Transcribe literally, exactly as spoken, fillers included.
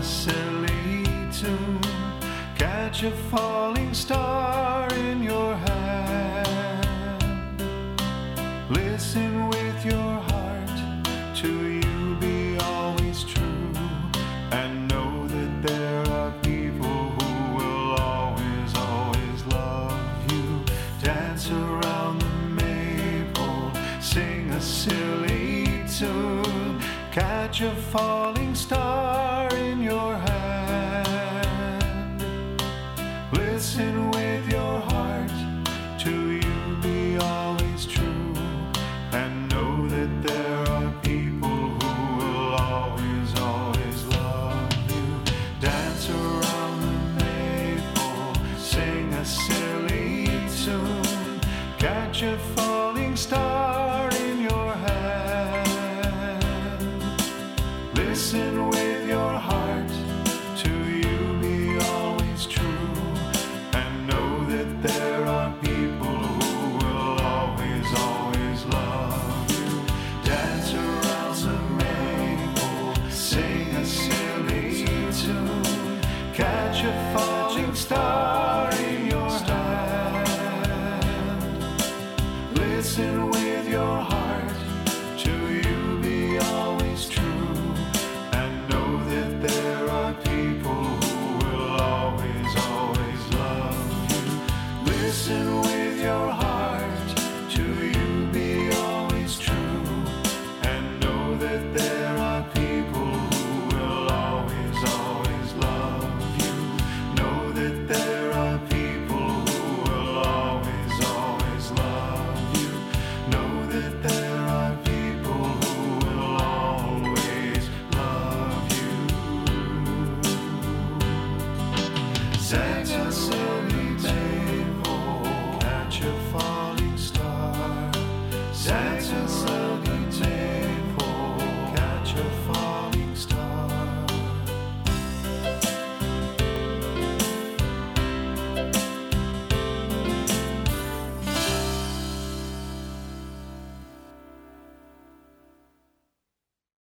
a silly tune, catch a falling star in your hand. Listen with your heart to you be always true, and know that there are people who will always, always love you. Dance around the maple, sing a silly tune, catch a falling star in your hand. Listen with your heart to you be always true, and know that there are people who will always, always love you. Dance around the maple, sing a silly tune, catch a falling star in your hand. Listen with your heart to you be always true, and know that there are people who will always, always love you. Dance around the maple, sing a silly tune, catch a falling star in your hand. Listen with your heart to you be always true, and know that there are people who will always, always love you. Listen